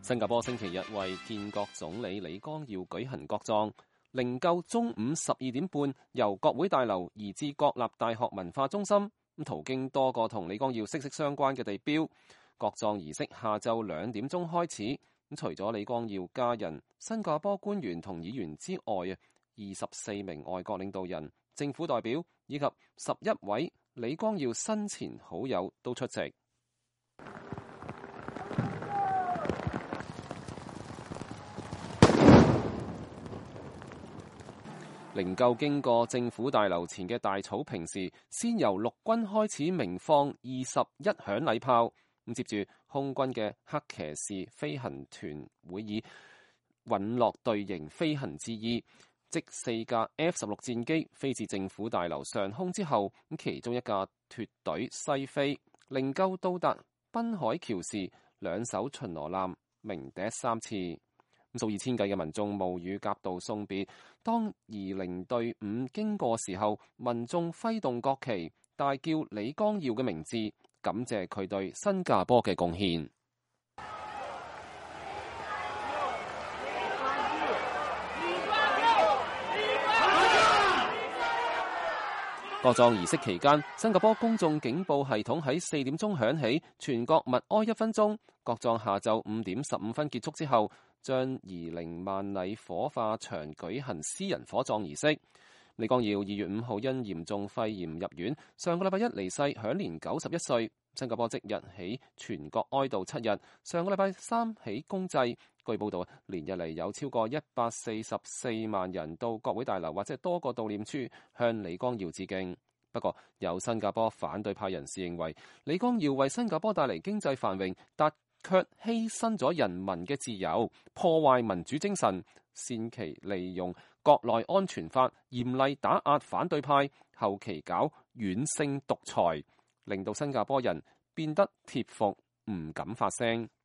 新加坡星期日為建國總理李光耀舉行國葬，靈柩中午12點半由國會大樓移至國立大學文化中心，途經多個同李光耀息息相關嘅地標。國葬儀式下晝2點鐘開始。除咗李光耀家人、新加坡官員同議員之外，24名外國領導人、政府代表以及11位李光耀生前好友都出席。靈柩經過政府大樓前嘅大草坪時，先由陸軍開始鳴放21響禮炮，接住空軍嘅黑騎士飛行團會以隕落隊形飛行致意，即4架 F-16 戰機飛至政府大樓上空之後，其中一架脫隊西飛，靈柩到達濱海橋時，2艘巡邏艦鳴笛3次。數以千計嘅民眾冒雨夾道送別，當移靈隊伍經過時候，民眾揮動國旗，大叫李光耀嘅名字，感謝佢對新加坡嘅貢獻。國葬儀式期間，新加坡公眾警報系統喺4點鐘響起，全國默哀1分鐘。國葬下晝5點15分結束之後，將移靈萬禮火化場舉行私人火葬儀式。李光耀2月5號因嚴重肺炎入院，上個禮拜一離世，享年91歲。新加坡即日起全國哀悼7日，上個禮拜3起公祭。據報道，連日嚟有超過144萬人到國會大樓或者多個悼念處向李光耀致敬。不過，有新加坡反對派人士認為，李光耀為新加坡帶嚟經濟繁榮，但卻犧牲咗人民嘅自由，破壞民主精神，煽其利用國內安全法嚴厲打壓反對派，後期搞軟性獨裁，令到新加坡人變得貼服，唔敢發聲。